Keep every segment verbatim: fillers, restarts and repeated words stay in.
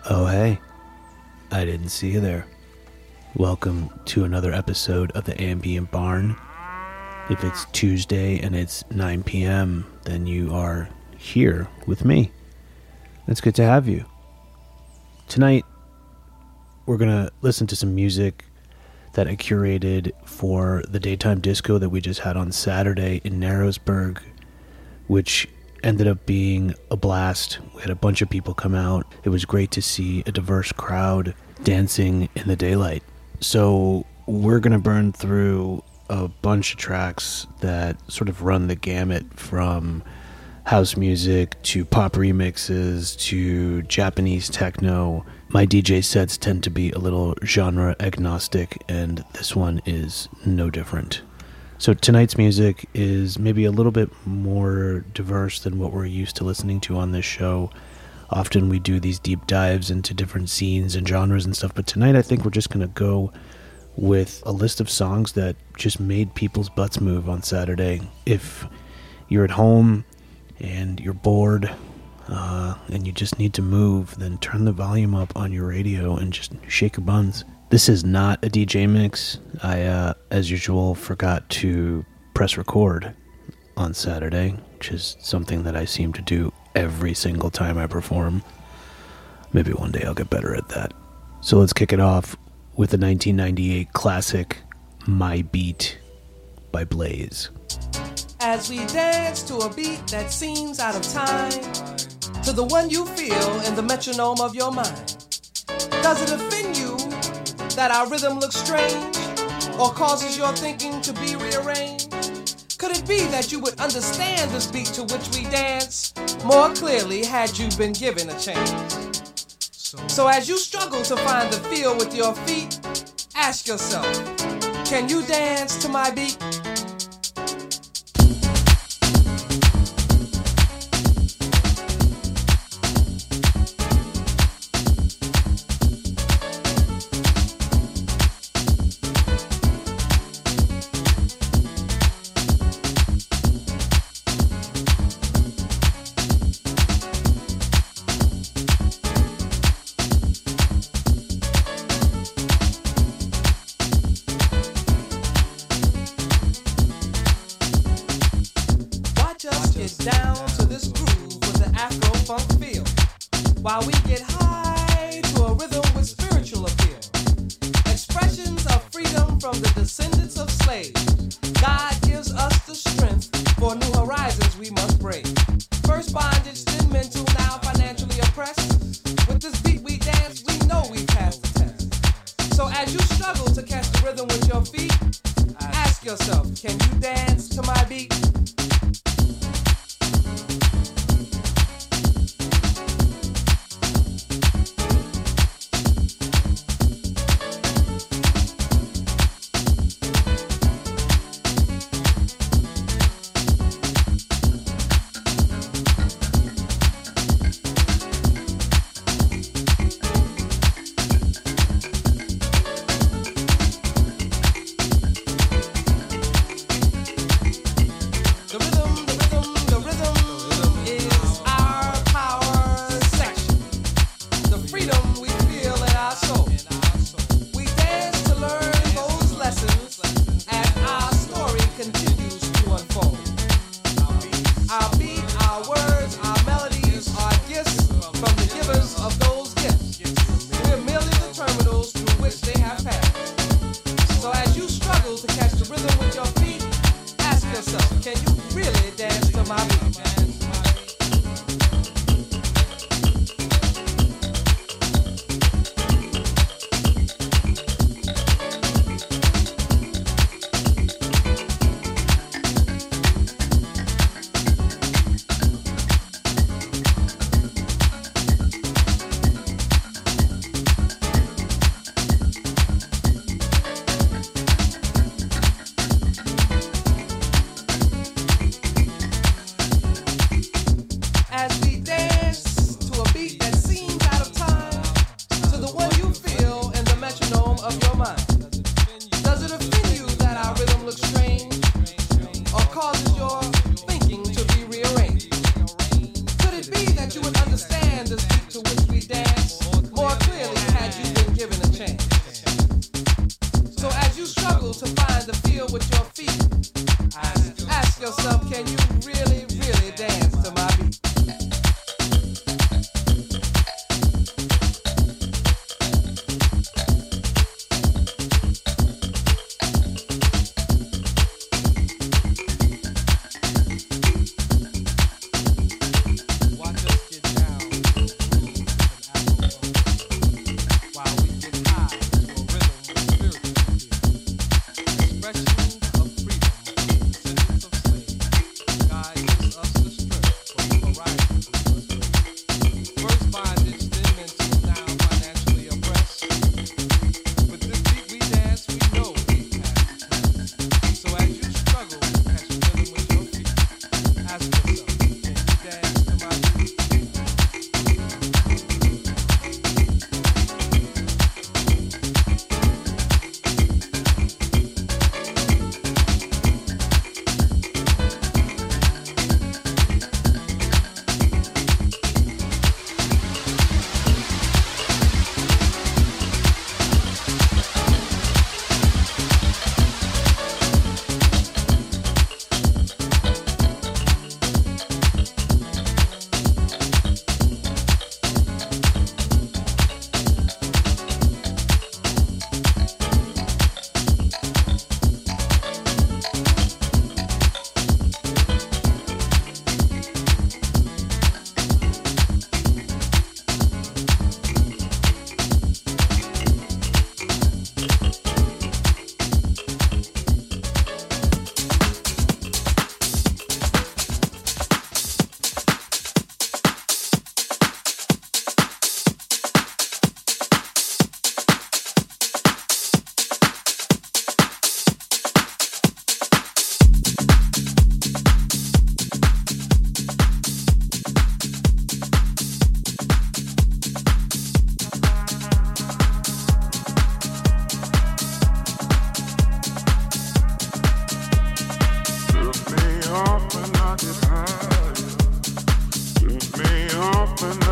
Oh, hey. I didn't see you there. Welcome to another episode of the Ambient Barn. If it's Tuesday and it's nine p.m., then you are here with me. It's good to have you. Tonight, we're going to listen to some music that I curated for the daytime disco that we just had on Saturday in Narrowsburg, which ended up being a blast. We had a bunch of people come out. It was great to see a diverse crowd dancing in the daylight. So we're going to burn through a bunch of tracks that sort of run the gamut from house music to pop remixes to Japanese techno. My D J sets tend to be a little genre agnostic, and this one is no different. So tonight's music is maybe a little bit more diverse than what we're used to listening to on this show. Often we do these deep dives into different scenes and genres and stuff, but tonight I think we're just going to go with a list of songs that just made people's butts move on Saturday. If you're at home and you're bored uh, and you just need to move, then turn the volume up on your radio and just shake your buns. This is not a D J mix. I, uh, as usual, forgot to press record on Saturday, which is something that I seem to do every single time I perform. Maybe one day I'll get better at that. So let's kick it off with the nineteen ninety-eight classic, My Beat by Blaze. As we dance to a beat that seems out of time, to the one you feel in the metronome of your mind, does it offend you that our rhythm looks strange, or causes your thinking to be rearranged? Could it be that you would understand this beat to which we dance more clearly had you been given a chance? So as you struggle to find the feel with your feet, ask yourself, can you dance to my beat? Down to this groove with the Afro-funk feel, while we get high to a rhythm with spiritual appeal. Expressions of freedom from the descendants of slaves. God gives us the strength for new horizons we must brave. First bondage, then mental, now financially oppressed. With this beat we dance, we know we passed the test. So as you struggle to catch the rhythm with your feet, ask yourself, can you dance to my beat?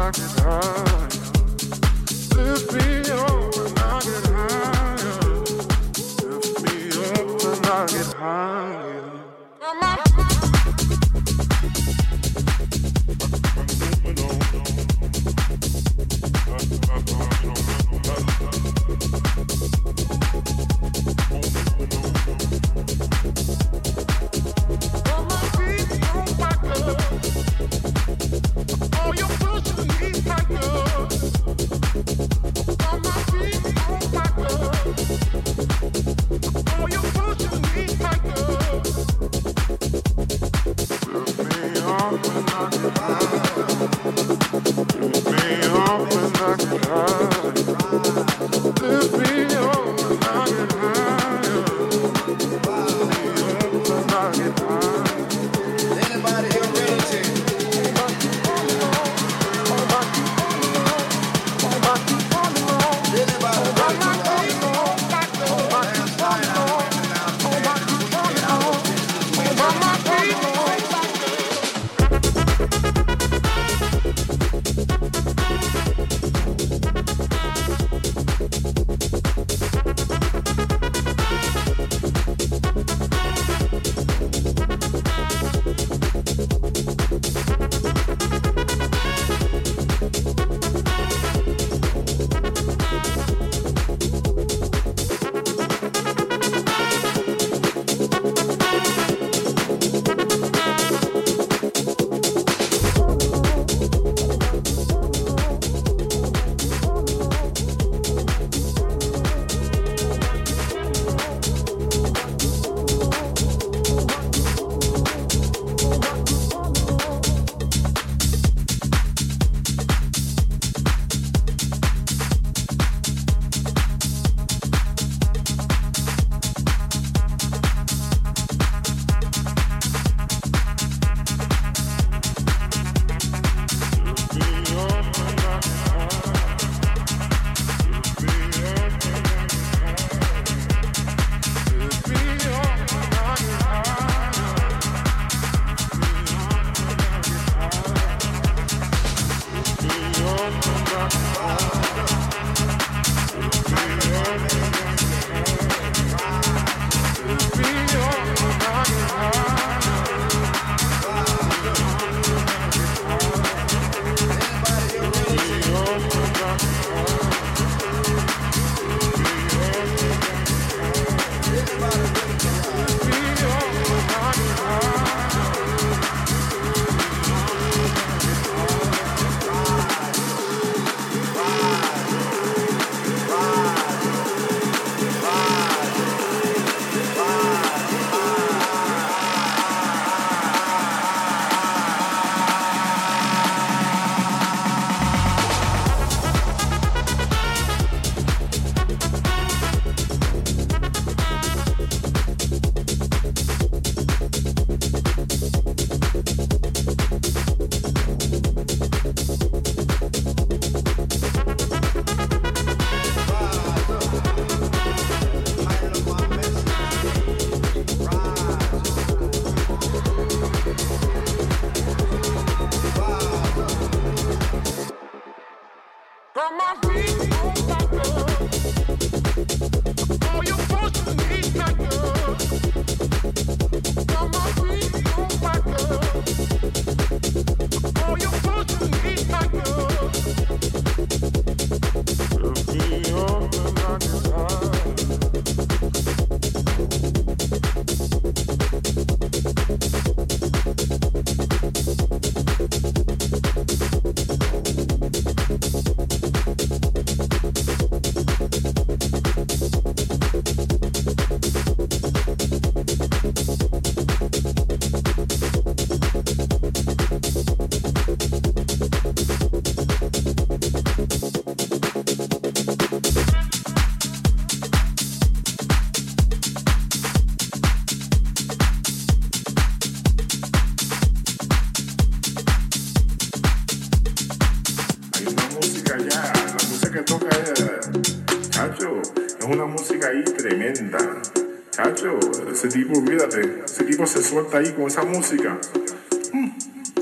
Chacho, ese tipo, olvídate, ese tipo se suelta ahí con esa música. Mm,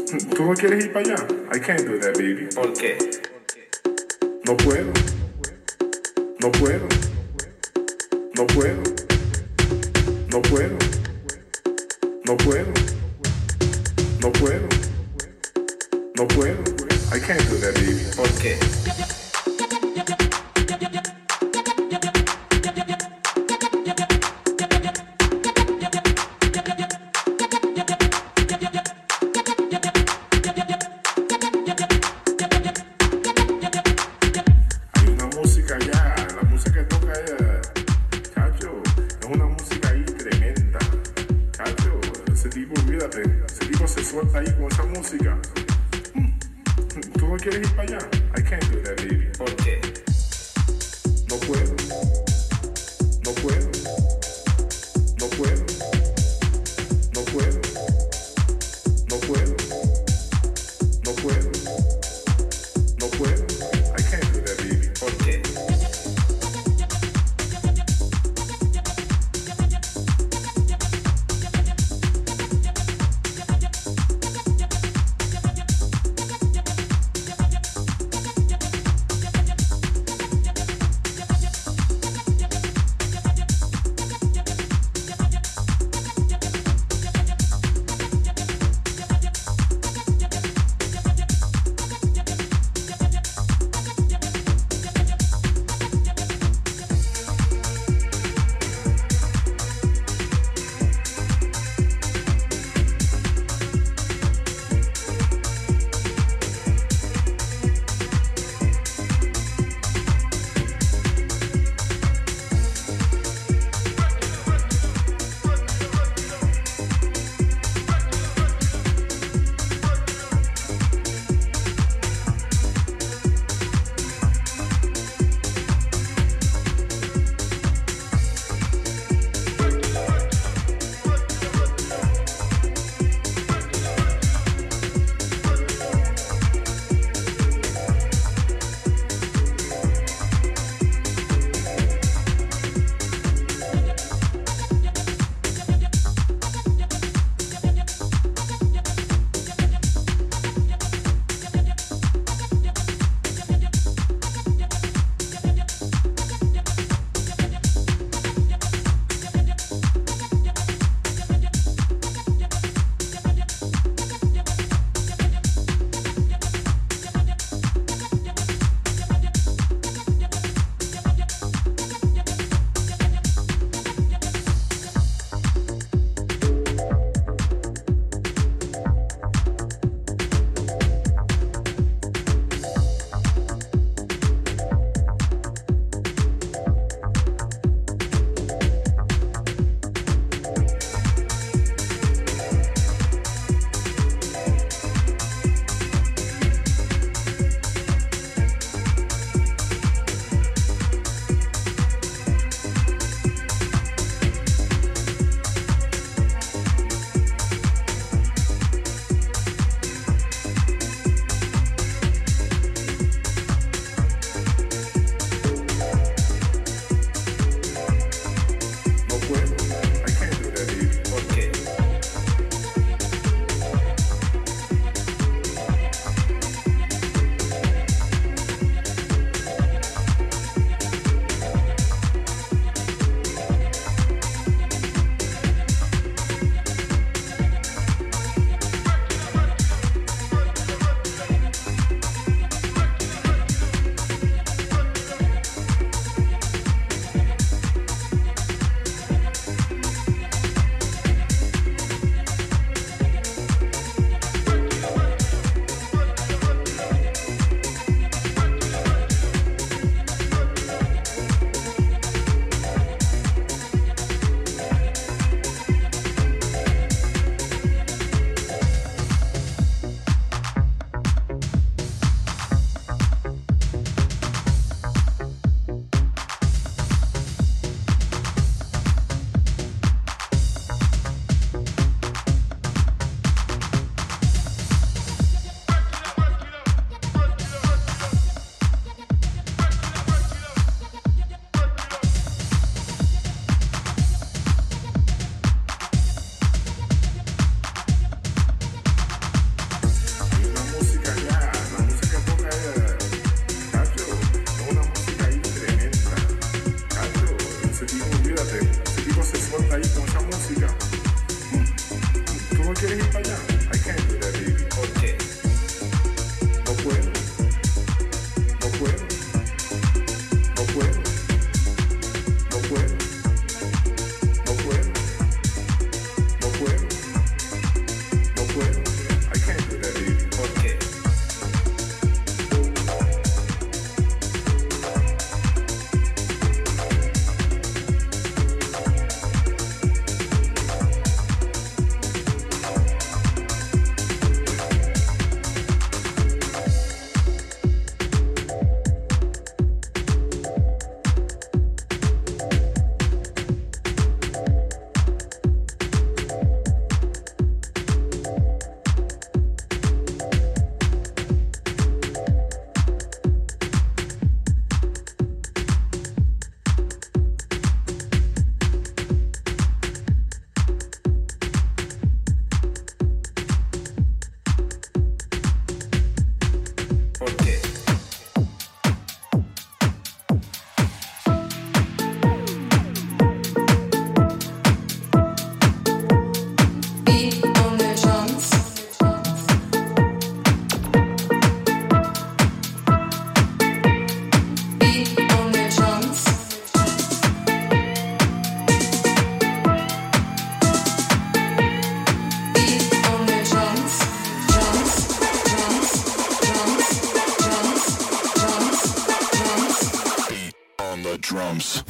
¿Tú no quieres ir para allá? I can't do that, baby. ¿Por qué? No puedo. No puedo. No puedo. No puedo. No puedo. No puedo. No puedo. I can't do that, baby. ¿Por qué? drums.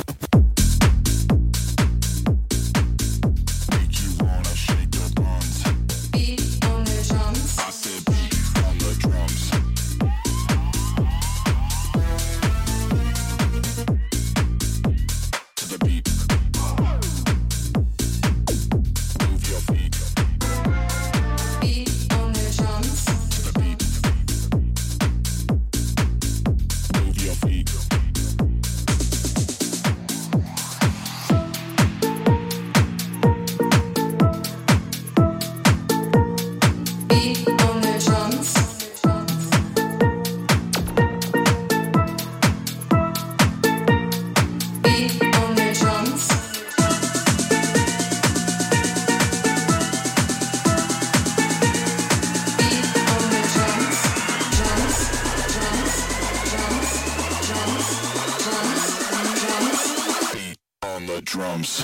Drums.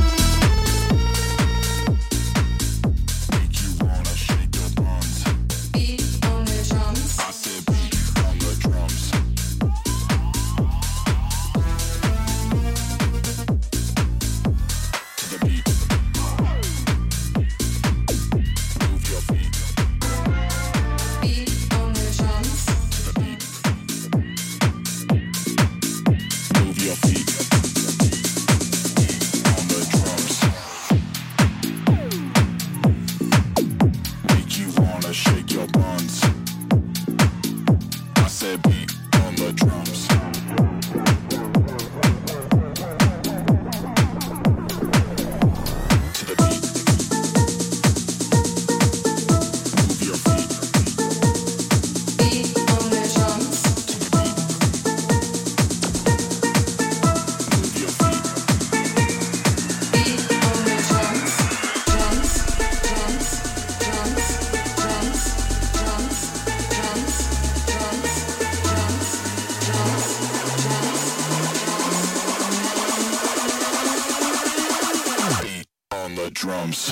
Drums.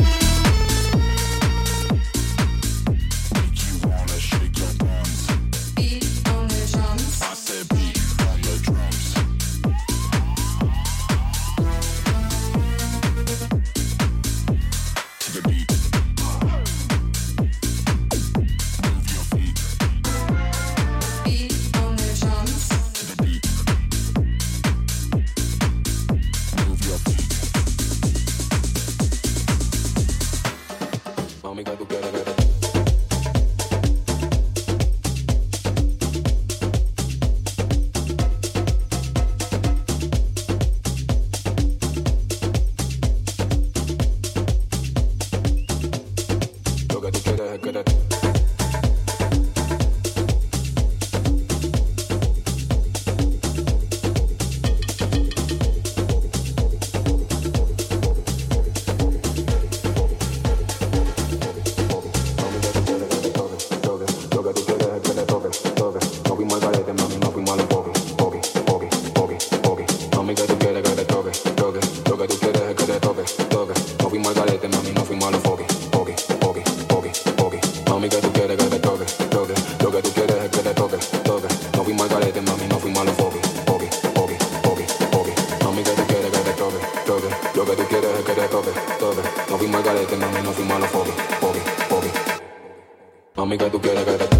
Mami, que tú quieres que te...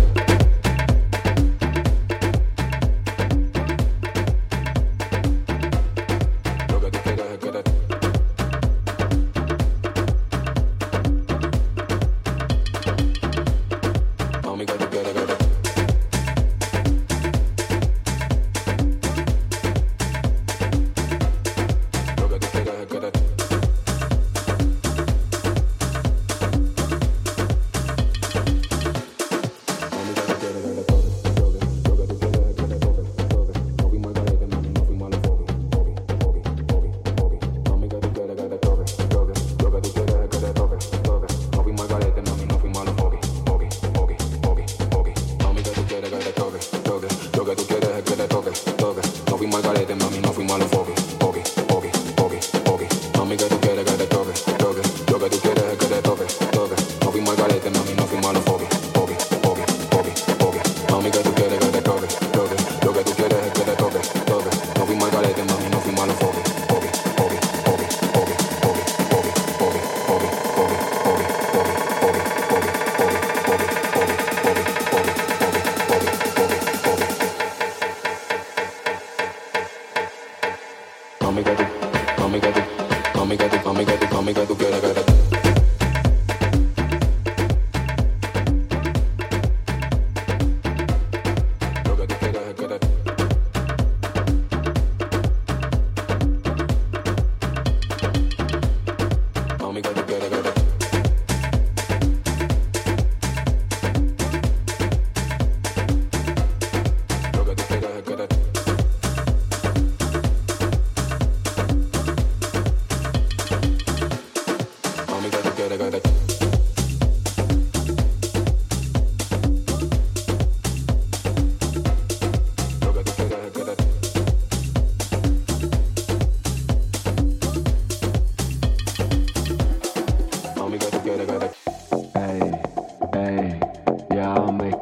Mami, que tú quieres que te toque, toque. Lo que tú quieres es que te toque, toque. No fuimos al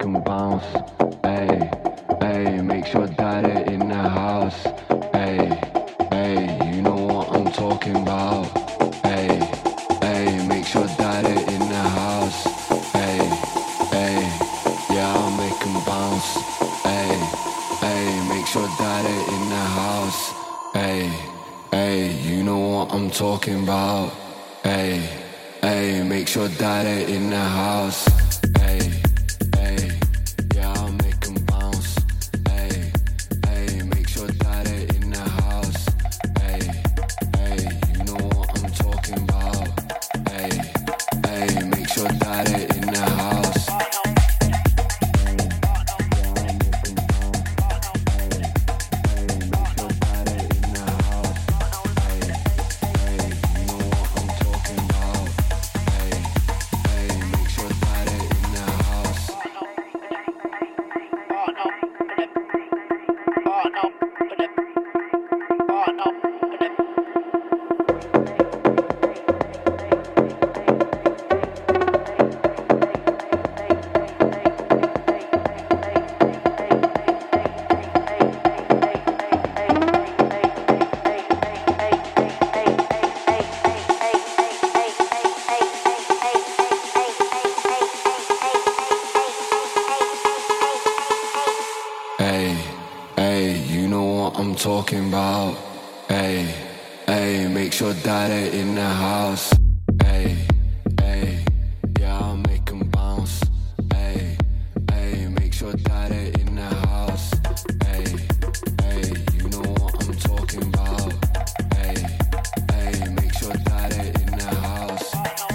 'em bounce. Hey, hey, make sure that it in the house. Hey, hey, you know what I'm talking about. Hey, hey, make sure that it in the house. Hey, hey, yeah, I'll make 'em bounce. Hey, hey, make sure that it in the house. Hey, hey, you know what I'm talking about. Hey, hey, make sure that it in the house. Hey, hey, yeah, I'll make 'em bounce. Hey, hey, make sure that it in the house. Hey, hey, you know what I'm talking about. Hey, hey, make sure that it in the house. Talking about, hey, hey, make sure that it in the house. Hey, hey, yeah, I'll make 'em bounce. Hey, hey, make sure that it in the house. Hey, hey, you know what I'm talking about. Hey, hey, make sure that it in the house.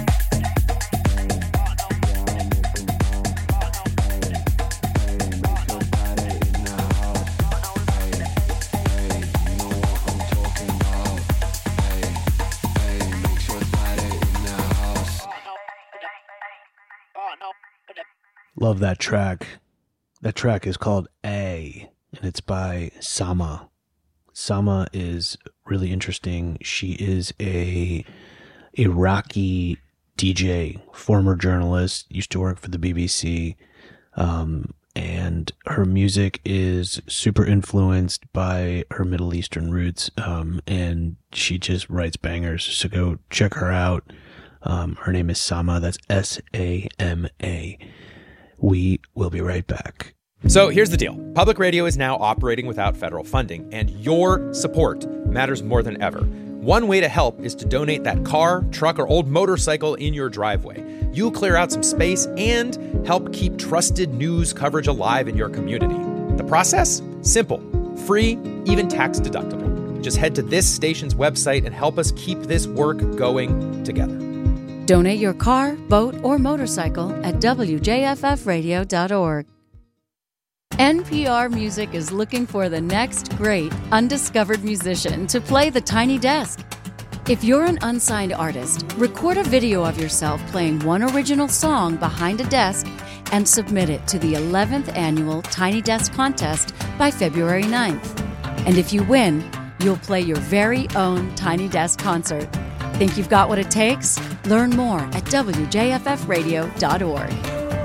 Love that track. That track is called A, and it's by Sama. Sama is really interesting. She is a Iraqi D J, former journalist, used to work for the B B C, um, and her music is super influenced by her Middle Eastern roots, um, and she just writes bangers, so go check her out. Um, her name is Sama. That's S A M A. We will be right back. So here's the deal. Public radio is now operating without federal funding, and your support matters more than ever. One way to help is to donate that car, truck, or old motorcycle in your driveway. You'll clear out some space and help keep trusted news coverage alive in your community. The process? Simple, free, even tax deductible. Just head to this station's website and help us keep this work going together. Donate your car, boat, or motorcycle at W J F F radio dot org. N P R Music is looking for the next great undiscovered musician to play the Tiny Desk. If you're an unsigned artist, record a video of yourself playing one original song behind a desk and submit it to the eleventh Annual Tiny Desk Contest by February ninth. And if you win, you'll play your very own Tiny Desk concert. Think you've got what it takes? Learn more at W J F F radio dot org.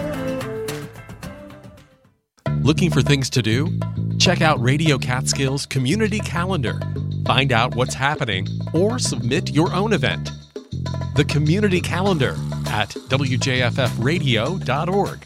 Looking for things to do? Check out Radio Catskill's Community Calendar. Find out what's happening or submit your own event. The Community Calendar at W J F F radio dot org.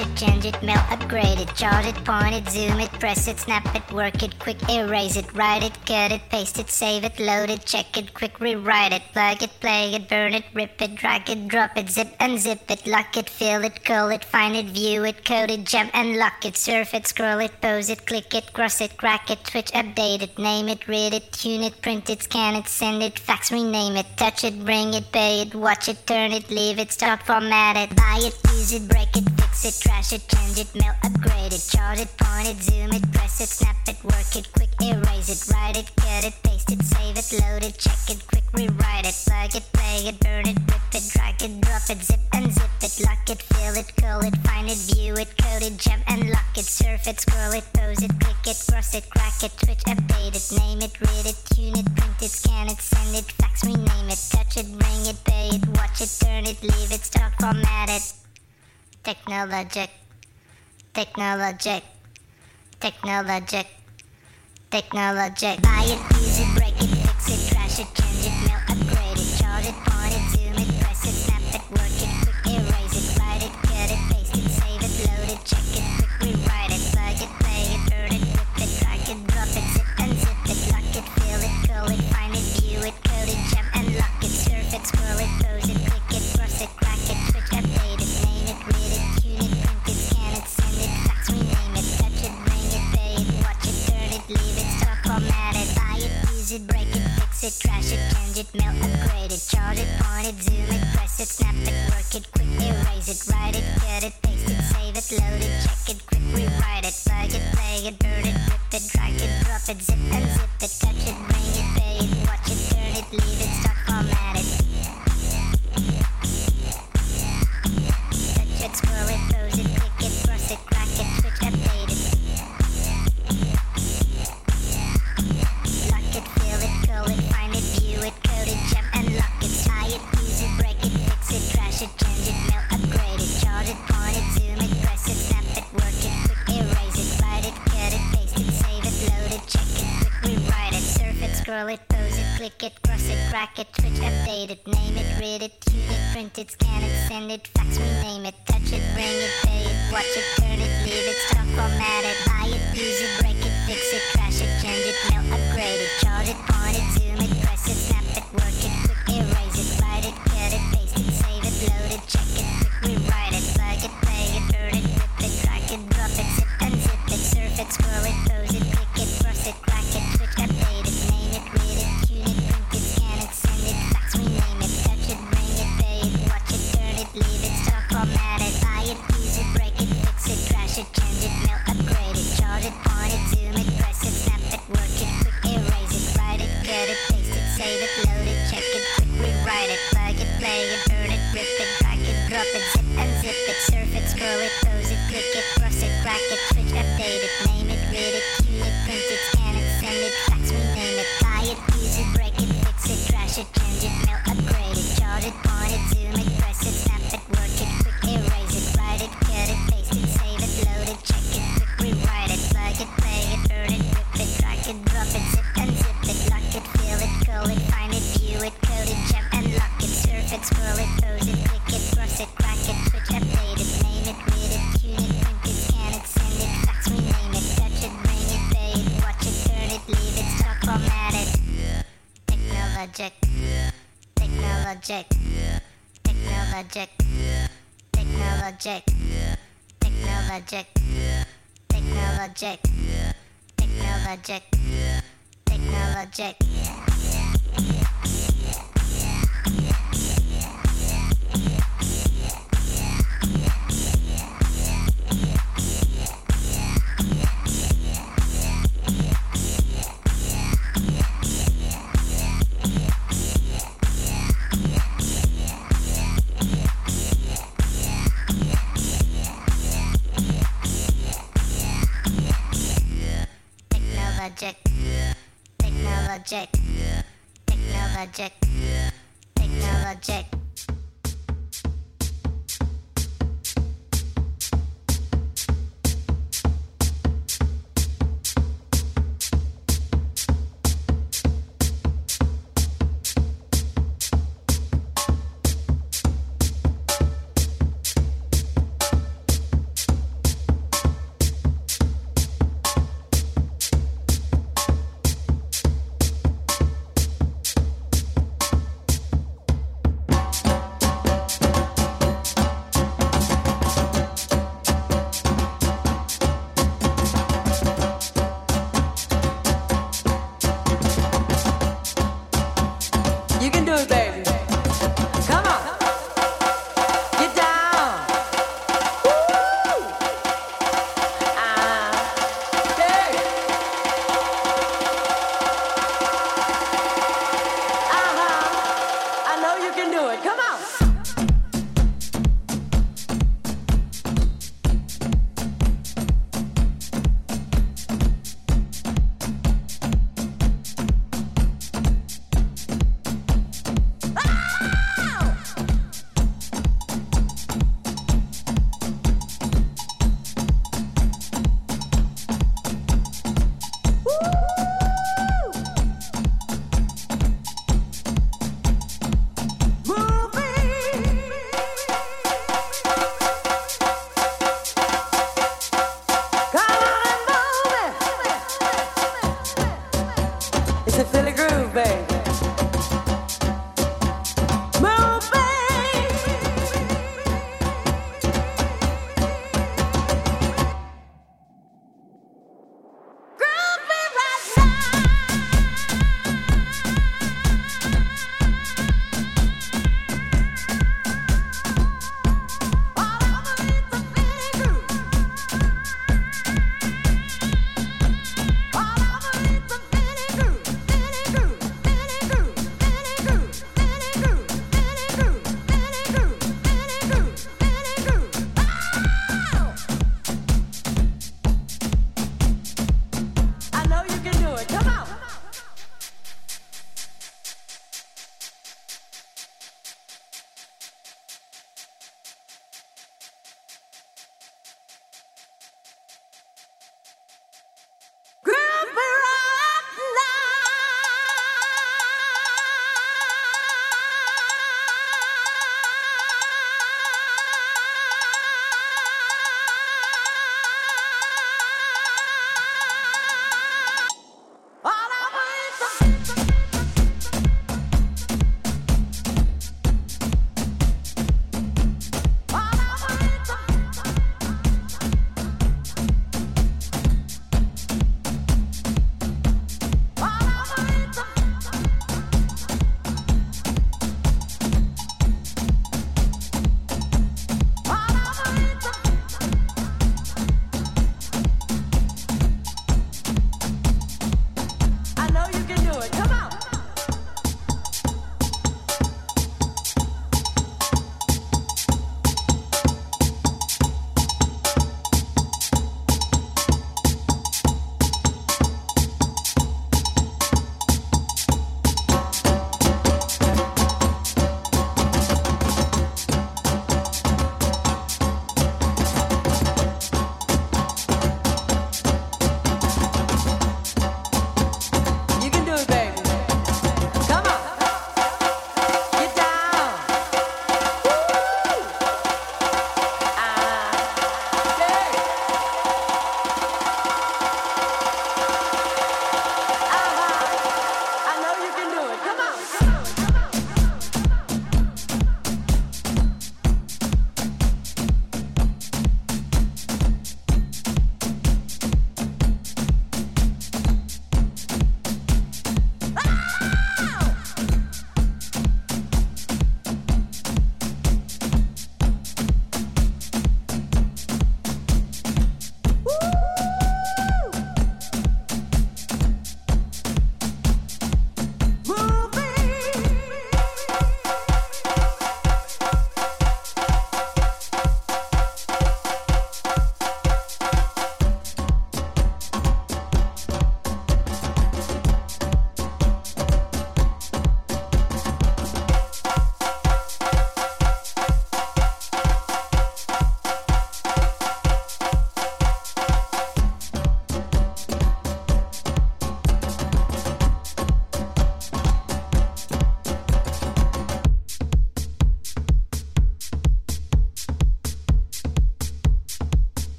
trash it, change it, mail, upgrade it, chart it, point it, zoom it, press it, snap it, work it, quick erase it, write it, cut it, paste it, save it, load it, check it, quick rewrite it, plug it, play it, burn it, rip it, drag it, drop it, zip unzip it, lock it, fill it, curl it, find it, view it, code it, jump and lock it, surf it, scroll it, pose it, click it, cross it, crack it, switch, update it, name it, read it, tune it, print it, scan it, send it, fax, rename it, touch it, bring it, pay it, watch it, turn it, leave it, start, format it, buy it, use it, break it, fix it, trash it, change it, mail, upgrade it, chart it, point it, zoom it, press it, snap it, work it, quick erase it, write it, cut it, paste it, save it, load it, check it, quick rewrite it, plug it, play it, burn it, rip it, drag it, drop it, zip unzip it, lock it, fill it, curl it, find it, view it, code it, jump and lock it, surf it, scroll it, pose it, click it, cross it, crack it, switch, update it, name it, read it, tune it, print it, scan it, send it, fax, rename it, touch it, bring it, pay it, watch it, turn it, leave it, start, format it. Technologic, technologic, technologic, technologic. Buy it, use it, break it, fix it, trash it, change it, mail, upgrade it, chart it, point it, zoom it, press it, snap it, work it, quick erase it, write it, cut it, paste it, save it, load it, check it, quick rewrite it, plug it, play it, burn it, rip it, drag it, drop it, zip unzip it, lock it, fill it, curl it, find it, view it, code it, jump and lock it, surf it, scroll it, pose it, click it, cross it, crack it, switch, update it, name it, read it, tune it, print it, scan it, send it, fax, rename it, touch it, bring it, pay it, watch it, turn it, leave it, start, format it, buy it, use it, break it, fix it, trash it, change it, mail, upgrade it, chart it, point it, zoom it, press it, snap it, work it, quick erase it, write it, cut it, paste it, save it, load it, check it, quick rewrite it, plug it, play it, burn it, rip it, drag it, drop it, zip unzip it, touch it, bring it, pay it, watch it, turn it, leave it, start, format it. Touch it, scroll it, pose it, click it, cross it, crack it, switch, update it. Lock it, fill it, curl it, find it, view it, code it, jump and lock it, tie it, use it, break it, fix it, trash it, change it, mail, upgrade it, chart it, point it, zoom it, press it, snap it, work it, quick erase it, write it, cut it, paste it, save it, load it, check it, quick rewrite it, surf it, scroll it, pose it, click it, cross it, crack it, switch, update it, name it, read it, tune it, print it, scan it, send it, fax, rename it, touch it, bring it, pay it, watch it, turn it, leave it, start, format it, buy it, use it, break it, fix it, trash it, change it, mail, upgrade it, chart it, point it, zoom it, press it, snap it, work it, quick erase it, write it, cut it, paste it, save it, load it, check it, quick rewrite it, plug it, play it, burn it, rip it, drag it, drop it, zip unzip it, surf it, scroll it, pose it, click it, cross it, crack it, switch, update it, name it, read it, tune it, print it, scan it, send it, fax, rename it, touch it, bring it, pay it, watch it, turn it, leave it, start, format it, buy it, use it, break it, fix it, trash it, change it, mail, upgrade it, chart it, point it, zoom it, press it, snap it, work it, quick erase it, write it, cut it, paste it, save it, load it, check it, quick rewrite it, plug it, play it, burn it, rip it, drag it, drop it, zip unzip it, surf it, scroll it, pose it, click it, cross it, crack it, switch, update it, name it, read it, tune it, print it, scan it, send it, fax, rename it, buy it, use it, break it, fix it, trash it, change it, mail, upgrade it, chart it, point it, zoom it, press it, snap it, work it, quick erase it, write it, cut it, paste it, save it, load it, check it, quick rewrite it, plug it, play it, burn it, rip it, drag it, drop it, zip unzip it, lock it, fill it, curl it, find it, view it, code it, jump and lock it, surf it, scroll it, pose it, click it, cross it, crack it, switch, update it, name it, read it, tune it, print it, scan it, send it, fax, rename it, touch it, bring it, pay it, watch it, turn it, leave it, start, format it. Technologic, technologic, technologic, technologic, technologic, technologic, technologic, technologic. Technologic, technologic, technologic, technologic.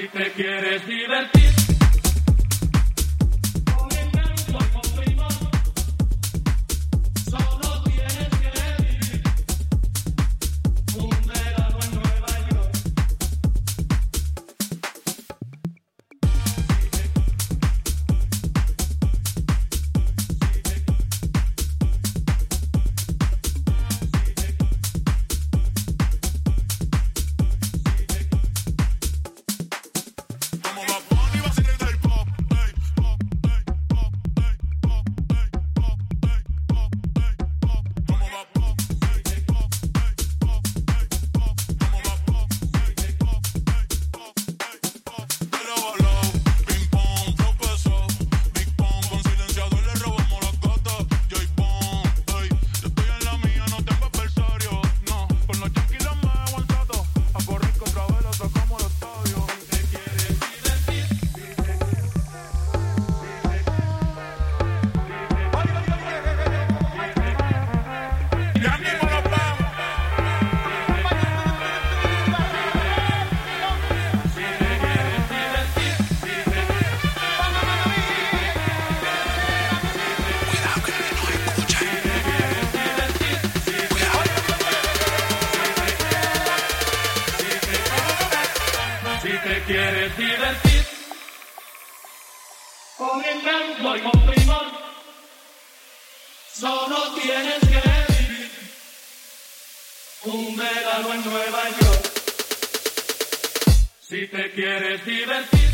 te quieres divertir. Con encanto y con primor, solo tienes que vivir un verano en Nueva York. Quieres divertir con encanto y con primor, solo tienes que vivir un verano en Nueva York. Si te quieres divertir.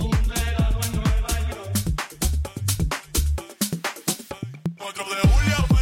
cuatro de julio.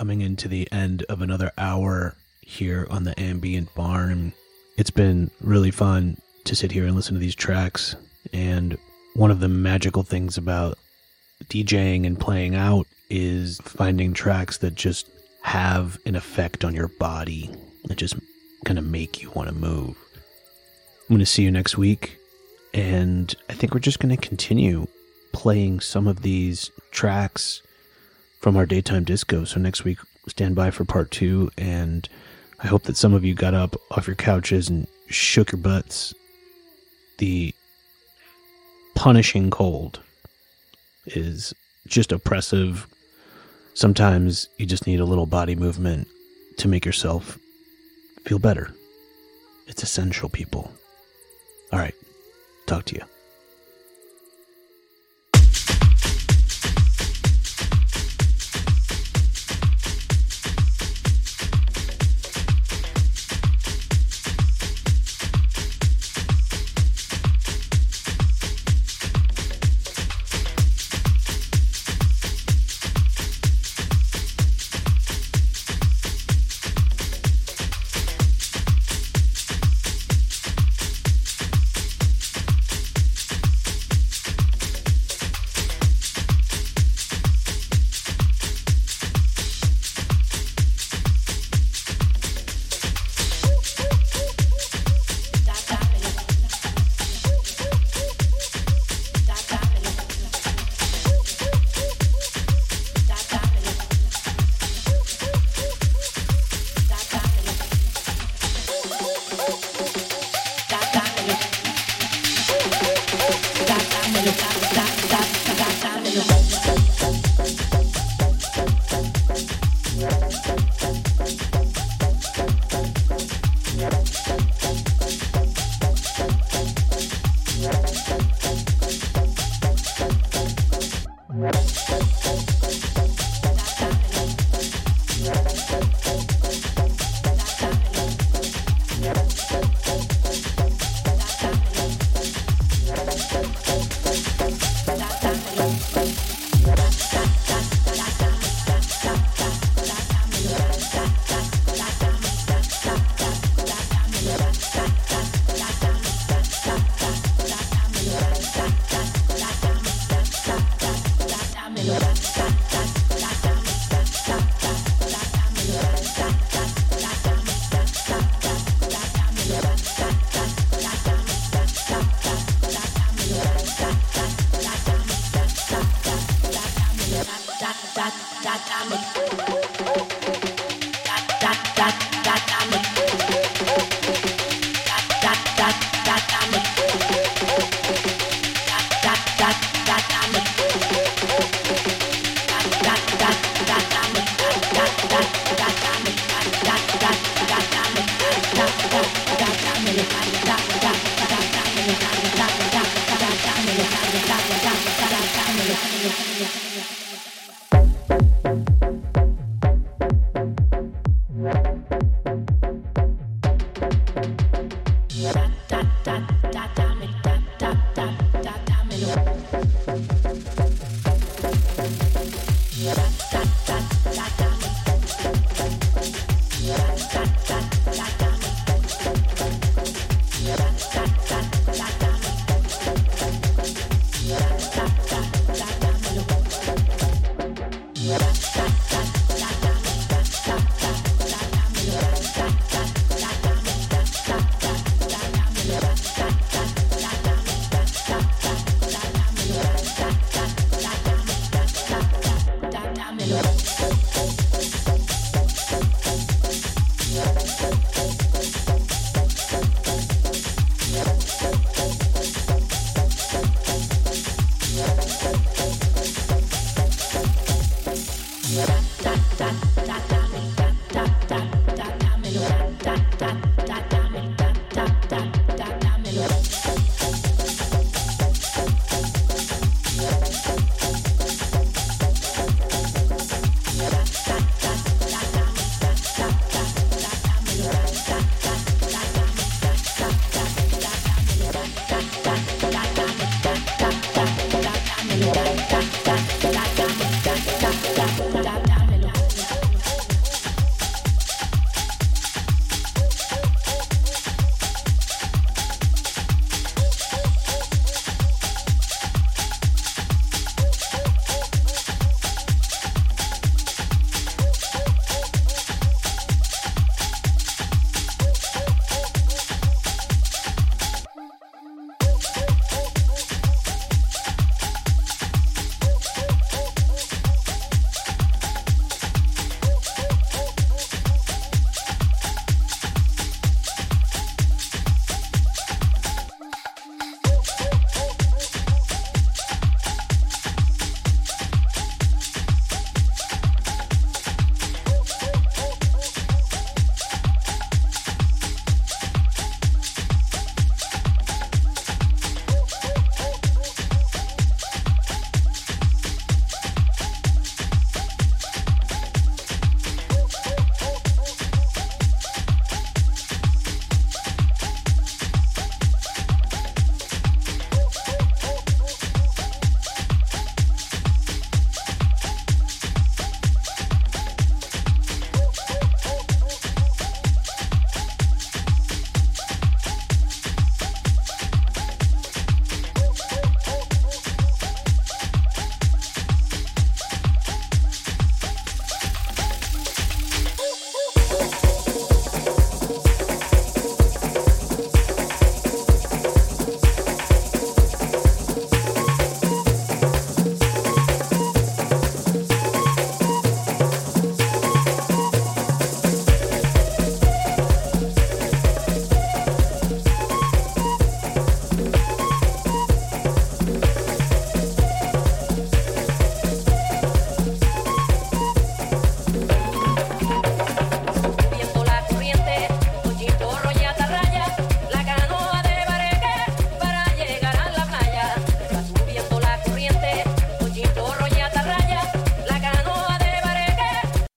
coming into the end of another hour here on the Ambient Barn. It's been really fun to sit here and listen to these tracks, and one of the magical things about DJing and playing out is finding tracks that just have an effect on your body, that just kind of make you want to move. I'm going to see you next week, and I think we're just going to continue playing some of these tracks from our daytime disco. So next week, stand by for part two, and I hope that some of you got up off your couches and shook your butts. The punishing cold is just oppressive. Sometimes you just need a little body movement to make yourself feel better. It's essential, people. All right, talk to you. Da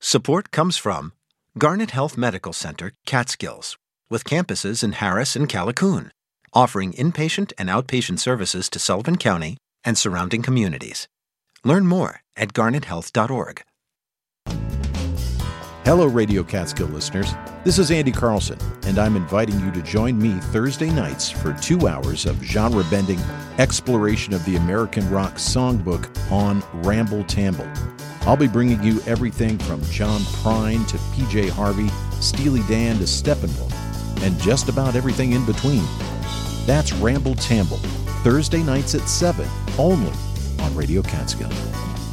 Support comes from Garnet Health Medical Center, Catskills, with campuses in Harris and Callicoon, offering inpatient and outpatient services to Sullivan County and surrounding communities. Learn more at garnet health dot org. Hello, Radio Catskill listeners. This is Andy Carlson, and I'm inviting you to join me Thursday nights for two hours of genre-bending exploration of the American rock songbook on Ramble Tamble. I'll be bringing you everything from John Prine to P J Harvey, Steely Dan to Steppenwolf, and just about everything in between. That's Ramble Tamble, Thursday nights at seven, only on Radio Catskill.